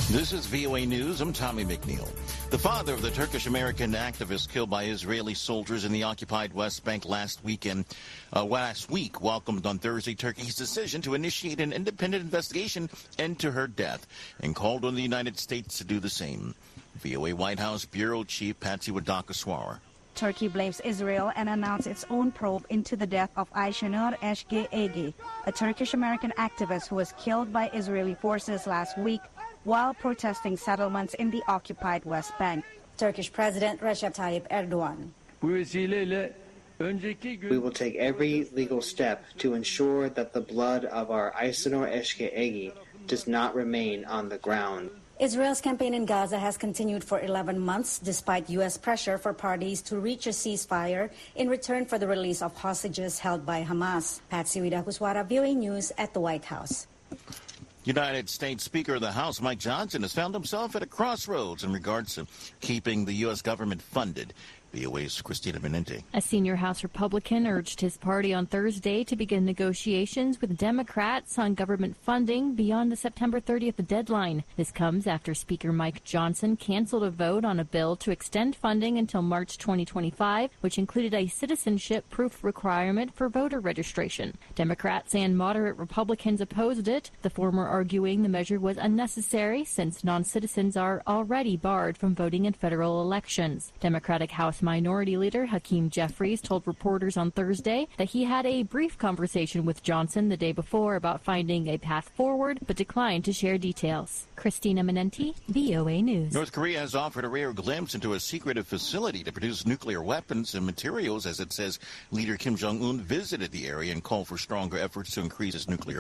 This is VOA News. I'm Tommy McNeil. The father of the Turkish-American activist killed by Israeli soldiers in the occupied West Bank last week welcomed on Thursday Turkey's decision to initiate an independent investigation into her death and called on the United States to do the same. VOA White House Bureau Chief Patsy Wadakaswara. Turkey blames Israel and announced its own probe into the death of Ayşenur Eşkeğegi, a Turkish-American activist who was killed by Israeli forces last week while protesting settlements in the occupied West Bank. Turkish President Recep Tayyip Erdogan. We will take every legal step to ensure that the blood of our Ayşenur Eşkeğegi does not remain on the ground. Israel's campaign in Gaza has continued for 11 months despite U.S. pressure for parties to reach a ceasefire in return for the release of hostages held by Hamas. Patsy Wadakaswara, VOA News at the White House. United States Speaker of the House Mike Johnson has found himself at a crossroads in regards to keeping the U.S. government funded. VOA's Christina Menente. A senior House Republican urged his party on Thursday to begin negotiations with Democrats on government funding beyond the September 30th deadline. This comes after Speaker Mike Johnson canceled a vote on a bill to extend funding until March 2025, which included a citizenship proof requirement for voter registration. Democrats and moderate Republicans opposed it, the former arguing the measure was unnecessary since non-citizens are already barred from voting in federal elections. Democratic House Minority Leader Hakeem Jeffries told reporters on Thursday that he had a brief conversation with Johnson the day before about finding a path forward, but declined to share details. Christina Menente, VOA News. North Korea has offered a rare glimpse into a secretive facility to produce nuclear weapons and materials as it says leader Kim Jong-un visited the area and called for stronger efforts to increase its nuclear